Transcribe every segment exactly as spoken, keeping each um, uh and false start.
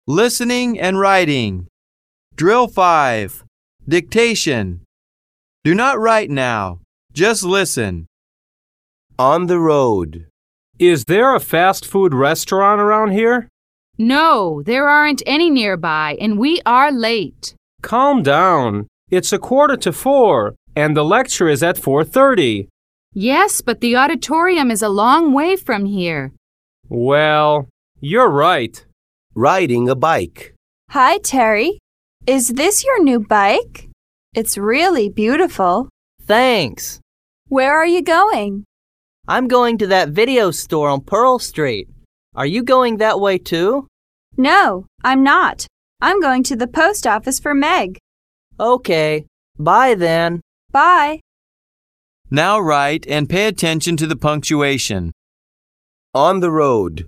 Listening and writing. Drill five. Dictation. Do not write now. Just listen. On the road. Is there a fast food restaurant around here? No, there aren't any nearby, and we are late. Calm down. It's a quarter to four, and the lecture is at four thirty. Yes, but the auditorium is a long way from here. Well, you're right. Riding a bike. Hi, Terry. Is this your new bike? It's really beautiful. Thanks. Where are you going? I'm going to that video store on Pearl Street. Are you going that way too? No, I'm not. I'm going to the post office for Meg. Okay. Bye then. Bye. Now write and pay attention to the punctuation. On the road.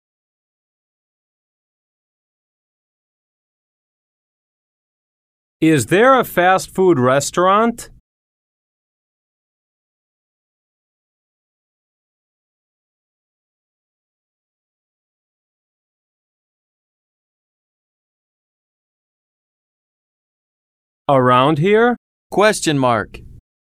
Is there a fast food restaurant? Around here? Question mark.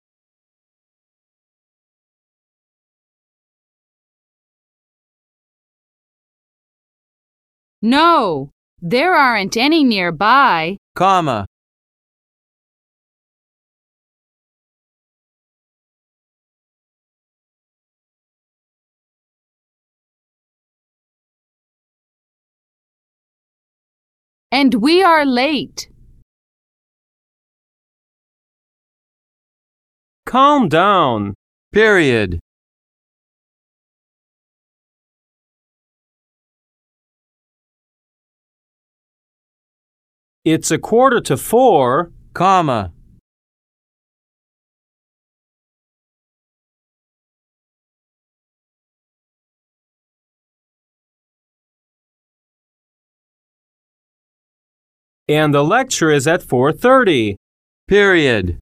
No, there aren't any nearby. Comma. And we are late. Calm down. Period. It's a quarter to four, Comma. and the lecture is at four thirty. Period.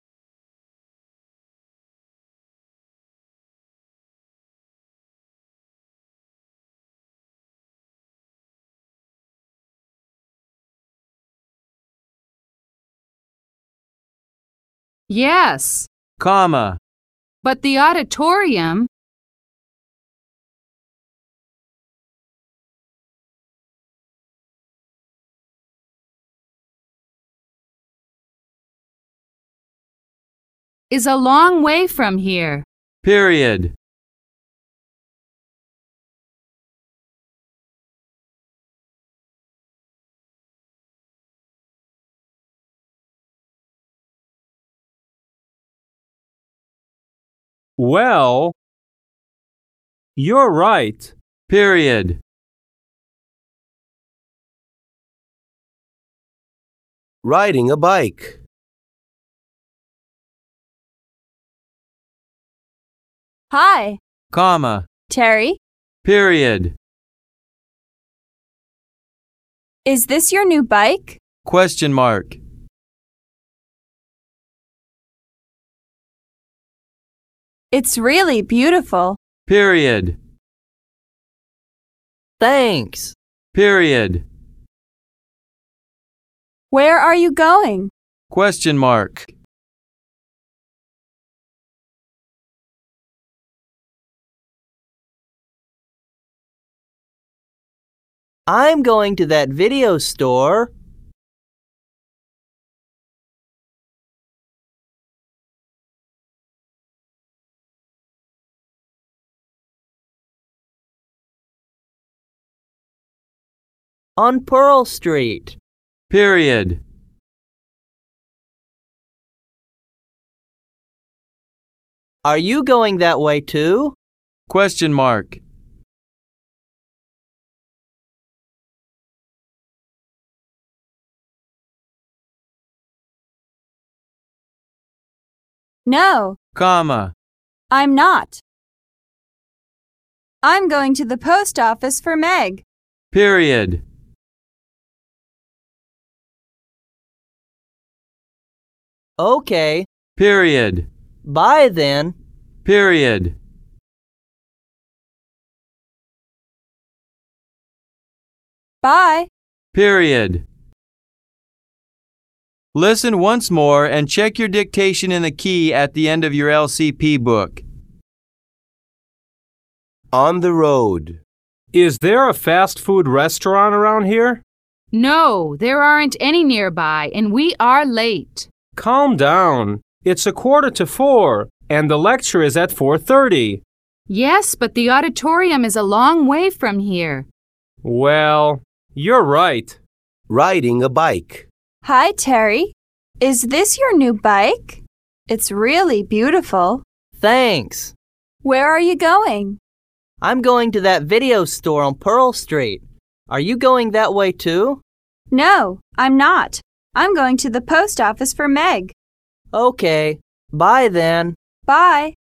Yes, Comma. but the auditorium. Is a long way from here. Period. Well, you're right. Period. Riding a bike. Hi, Comma. Terry. Period. Is this your new bike? Question mark. It's really beautiful. Period. Thanks. Period. Where are you going? Question mark. I'm going to that video store. On Pearl Street. Period. Are you going that way too? Question mark. No, Comma. I'm not. I'm going to the post office for Meg. Period. Okay. Period. Bye then. Period. Bye. Period. Listen once more and check your dictation in the key at the end of your L C P book. On the road. Is there a fast food restaurant around here? No, there aren't any nearby, and we are late. Calm down. It's a quarter to four, and the lecture is at four thirty. Yes, but the auditorium is a long way from here. Well, you're right. Riding a bike. Hi, Terry. Is this your new bike? It's really beautiful. Thanks. Where are you going? I'm going to that video store on Pearl Street. Are you going that way too? No, I'm not. I'm going to the post office for Meg. Okay. Bye then. Bye.